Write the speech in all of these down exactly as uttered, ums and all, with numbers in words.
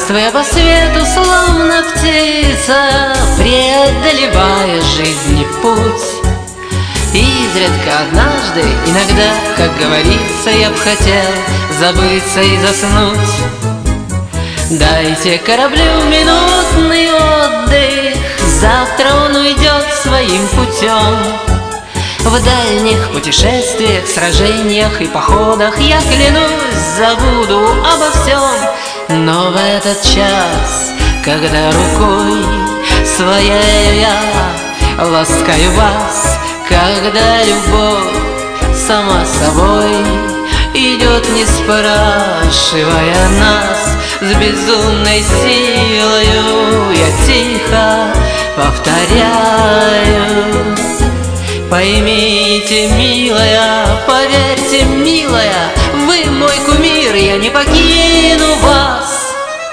Странствуя по свету, словно птица, преодолевая жизни путь, изредка однажды, иногда, как говорится, я б хотел забыться и заснуть. Дайте кораблю минутный отдых, завтра он уйдет своим путем. В дальних путешествиях, сражениях и походах я, клянусь, забуду обо всем. Но в этот час, когда рукой своей я ласкаю вас, когда любовь сама собой идет, не спрашивая нас, с безумной силою я тихо повторяю: поймите, милая, поверьте, милая, вы мой кумир, я не покину вас.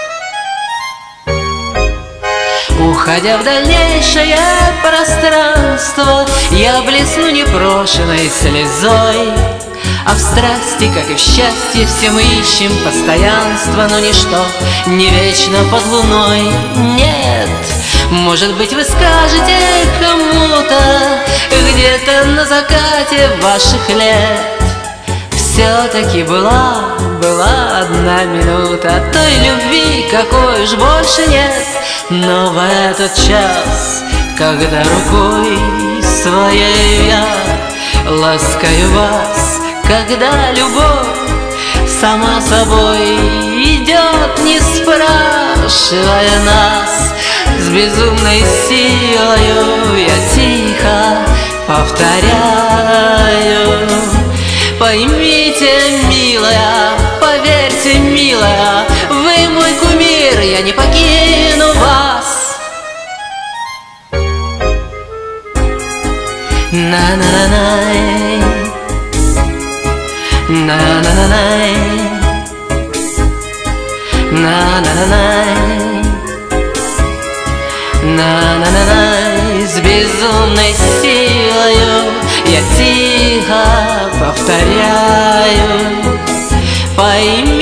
Уходя в дальнейшее пространство, я блесну непрошенной слезой. А в страсти, как и в счастье, все мы ищем постоянство, но ничто не вечно под луной. Нет, может быть, вы скажете кому-то где-то на закате ваших лет: все-таки была, была одна минута той любви, какой уж больше нет. Но в этот час, когда рукой своей я ласкаю вас, когда любовь сама собой идет, не спрашивая нас, с безумной силою я тихо повторяю: поймите, милая, поверьте, милая, вы мой кумир, я не покину вас. На-на-на-най, на-на-на-най, на-на-на-най, на-на-на-най. С безумной силою я тихо повторяю: пойми,